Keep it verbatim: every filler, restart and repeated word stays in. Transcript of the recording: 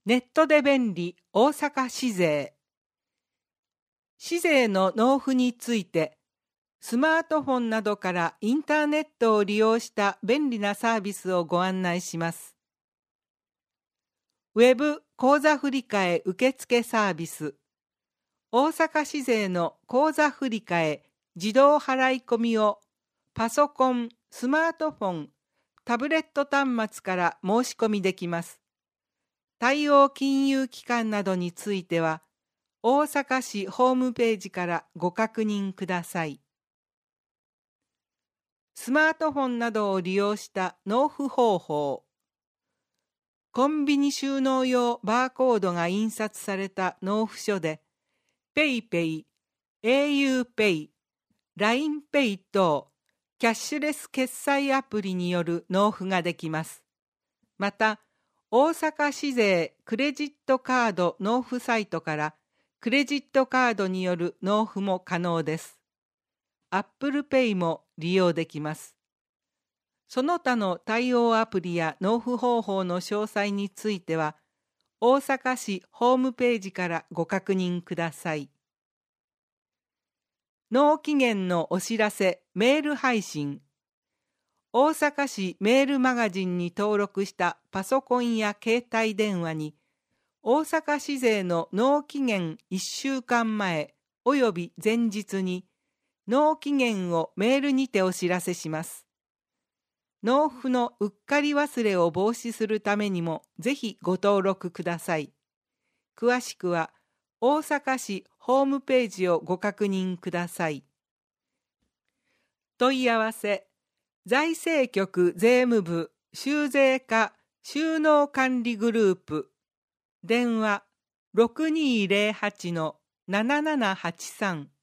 ネットで便利大阪市税。市税の納付について、スマートフォンなどからインターネットを利用した便利なサービスをご案内します。ウェブ口座振替受付サービス。大阪市税の口座振替自動払い込みをパソコン、スマートフォン、タブレット端末から申し込みできます。対応金融機関などについては、大阪市ホームページからご確認ください。スマートフォンなどを利用した納付方法。コンビニ収納用バーコードが印刷された納付書で、PayPay、auPay、ラインペイ 等、キャッシュレス決済アプリによる納付ができます。また、大阪市税クレジットカード納付サイトからクレジットカードによる納付も可能です。Apple Pay も利用できます。その他の対応アプリや納付方法の詳細については、大阪市ホームページからご確認ください。納期限のお知らせメール配信。大阪市メールマガジンに登録したパソコンや携帯電話に、大阪市税の納期限いっしゅうかんまえおよび前日に、納期限をメールにてお知らせします。納付のうっかり忘れを防止するためにも、ぜひご登録ください。詳しくは、大阪市ホームページをご確認ください。問い合わせ。財政局税務部収税課収納管理グループ電話 ろくにーぜろはちのななななはちさん